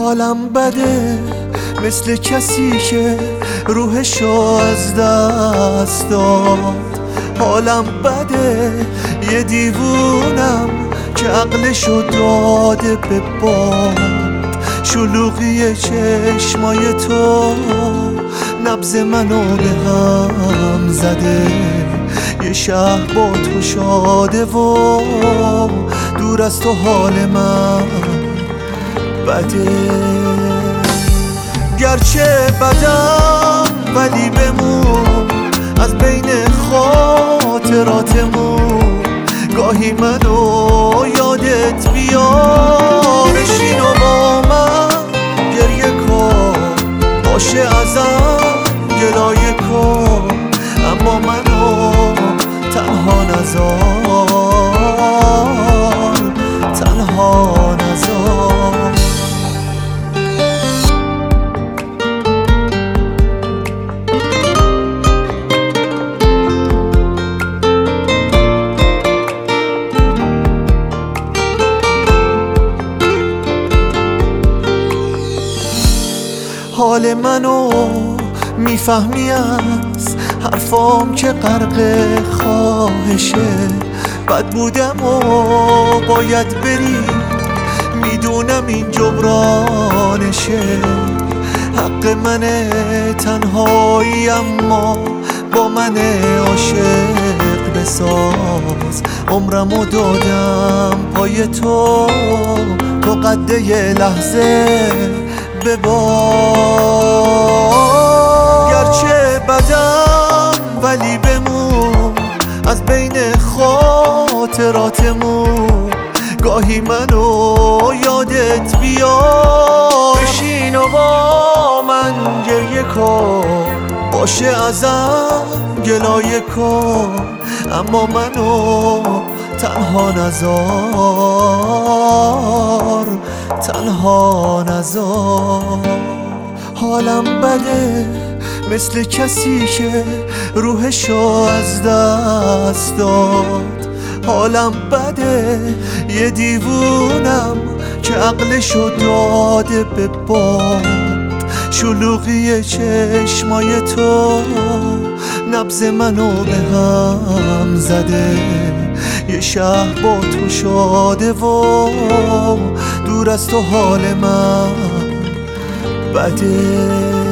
حالم بده مثل کسی که روحشو از دست داد. حالم بده یه دیوونم که عقلشو داده به باد. شلوغی چشمای تو نبض منو به هم زده. یه شهر با تو شاده و دور از تو حال من بده. گرچه بدم ولی بمون از بین خاطراتمون. گاهی منو یادت بیار، بشین و با من گریه کن، باشه ازم گلایه کن، اما منو تنها نذار، تنها نذار. حال منو میفهمی از حرفام که غرق خواهشه. بد بودم و باید بری، میدونم این جبرانشه. حق منه تنهایی، اما با من عاشق بساز. عمرمو دادم پای تو قد یه لحظه ببار. گرچه بدم ولی بمون از بین خاطراتمون. گاهی منو یادت بیار، بشین و با من گریه کن، باشه ازم گلایه کن، اما منو تنها نذار، تنها نذار. حالم بده مثل کسی که روحشو از دست داد. حالم بده یه دیوونم که عقلشو داده به باد. شلوغی چشمای تو نبض منو به هم زده. یه شهر با تو شاده و دور از تو حال من بده.